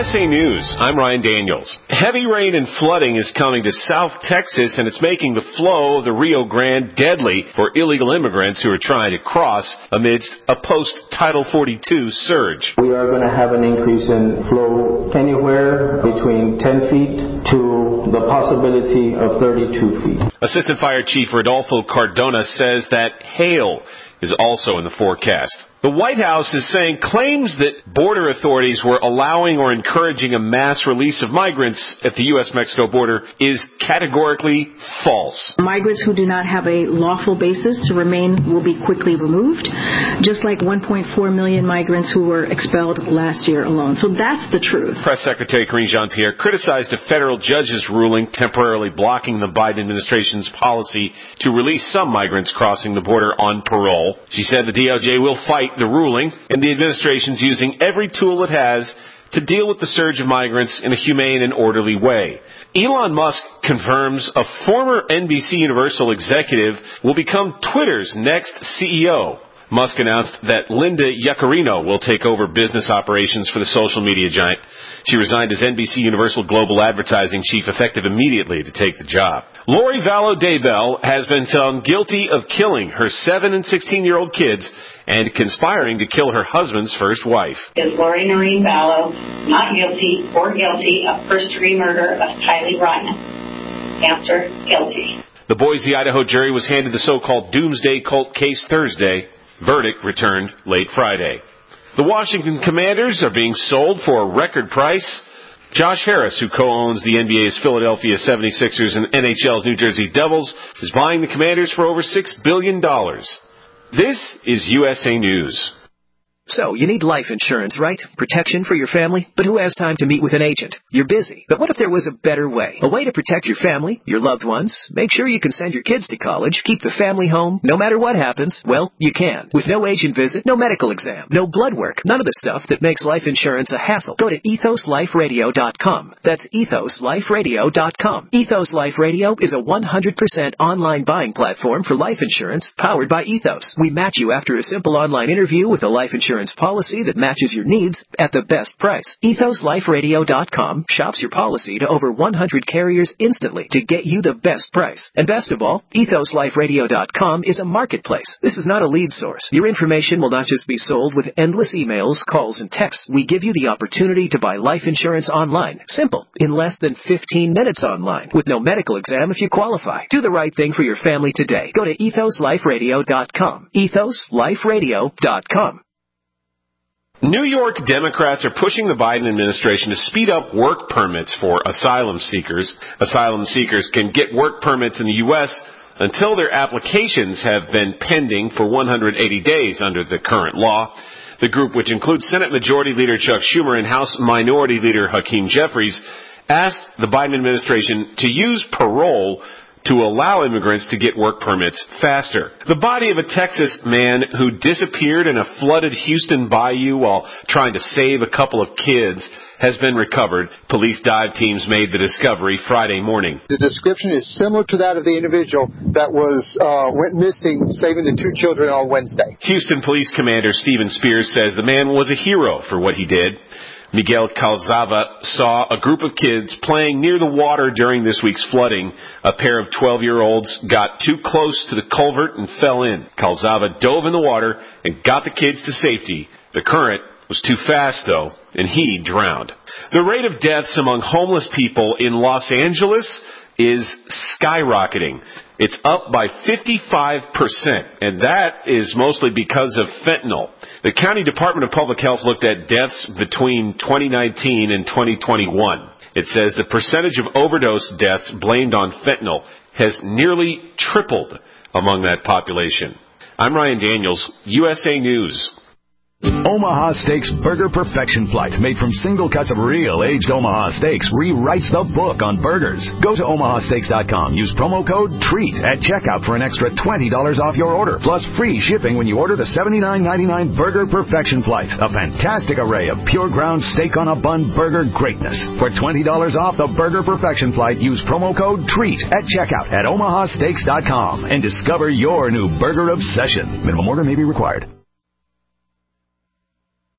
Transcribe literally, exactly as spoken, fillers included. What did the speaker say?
S A News, I'm Ryan Daniels. Heavy rain and flooding is coming to South Texas, and it's making the flow of the Rio Grande deadly for illegal immigrants who are trying to cross amidst a post-Title forty-two surge. We are going to have an increase in flow anywhere between ten feet to the possibility of thirty-two feet. Assistant Fire Chief Rodolfo Cardona says that hail is also in the forecast. The White House is saying claims that border authorities were allowing or encouraging a mass release of migrants at the U S Mexico border is categorically false. Migrants who do not have a lawful basis to remain will be quickly removed, just like one point four million migrants who were expelled last year alone. So that's the truth. Press Secretary Karine Jean-Pierre criticized a federal judge's ruling temporarily blocking the Biden administration's policy to release some migrants crossing the border on parole. She said the D O J will fight the ruling, and the administration's using every tool it has to deal with the surge of migrants in a humane and orderly way. Elon Musk confirms a former N B C Universal executive will become Twitter's next C E O. Musk announced that Linda Yaccarino will take over business operations for the social media giant. She resigned as N B C Universal Global Advertising Chief effective immediately to take the job. Lori Vallow Daybell has been found guilty of killing her seven and sixteen-year-old kids and conspiring to kill her husband's first wife. Is Lori Noreen Vallow not guilty or guilty of first-degree murder of Tylee Ryan? Answer, guilty. The Boise, Idaho jury was handed the so-called Doomsday Cult case Thursday. Verdict returned late Friday. The Washington Commanders are being sold for a record price. Josh Harris, who co-owns the N B A's Philadelphia seventy-sixers and N H L's New Jersey Devils, is buying the Commanders for over six billion dollars. This is U S A News. So, you need life insurance, right? Protection for your family? But who has time to meet with an agent? You're busy. But what if there was a better way? A way to protect your family, your loved ones, make sure you can send your kids to college, keep the family home, no matter what happens? Well, you can. With no agent visit, no medical exam, no blood work, none of the stuff that makes life insurance a hassle. Go to ethos life radio dot com. That's ethos life radio dot com. Ethos Life Radio is a one hundred percent online buying platform for life insurance powered by Ethos. We match you after a simple online interview with a life insurance policy that matches your needs at the best price. ethos life radio dot com shops your policy to over one hundred carriers instantly to get you the best price. And best of all, ethos life radio dot com is a marketplace. This is not a lead source. Your information will not just be sold with endless emails, calls, and texts. We give you the opportunity to buy life insurance online. Simple. In less than fifteen minutes online. With no medical exam if you qualify. Do the right thing for your family today. Go to ethos life radio dot com. ethos life radio dot com. New York Democrats are pushing the Biden administration to speed up work permits for asylum seekers. Asylum seekers can get work permits in the U S until their applications have been pending for one hundred eighty days under the current law. The group, which includes Senate Majority Leader Chuck Schumer and House Minority Leader Hakeem Jeffries, asked the Biden administration to use parole to allow immigrants to get work permits faster. The body of a Texas man who disappeared in a flooded Houston bayou while trying to save a couple of kids has been recovered. Police dive teams made the discovery Friday morning. The description is similar to that of the individual that was uh, went missing, saving the two children on Wednesday. Houston Police Commander Stephen Spears says the man was a hero for what he did. Miguel Calzava saw a group of kids playing near the water during this week's flooding. A pair of twelve-year-olds got too close to the culvert and fell in. Calzava dove in the water and got the kids to safety. The current was too fast, though, and he drowned. The rate of deaths among homeless people in Los Angeles is skyrocketing. It's up by fifty-five percent, and that is mostly because of fentanyl. The County Department of Public Health looked at deaths between twenty nineteen and twenty twenty-one. It says the percentage of overdose deaths blamed on fentanyl has nearly tripled among that population. I'm Ryan Daniels, U S A News. Omaha Steaks Burger Perfection Flight, made from single cuts of real aged Omaha steaks, rewrites the book on burgers. Go to omaha steaks dot com. Use promo code TREAT at checkout for an extra twenty dollars off your order, plus free shipping when you order the seventy-nine ninety-nine Burger Perfection Flight, a fantastic array of pure ground steak on a bun burger greatness. For twenty dollars off the Burger Perfection Flight, use promo code TREAT at checkout at omaha steaks dot com and discover your new burger obsession. Minimum order may be required.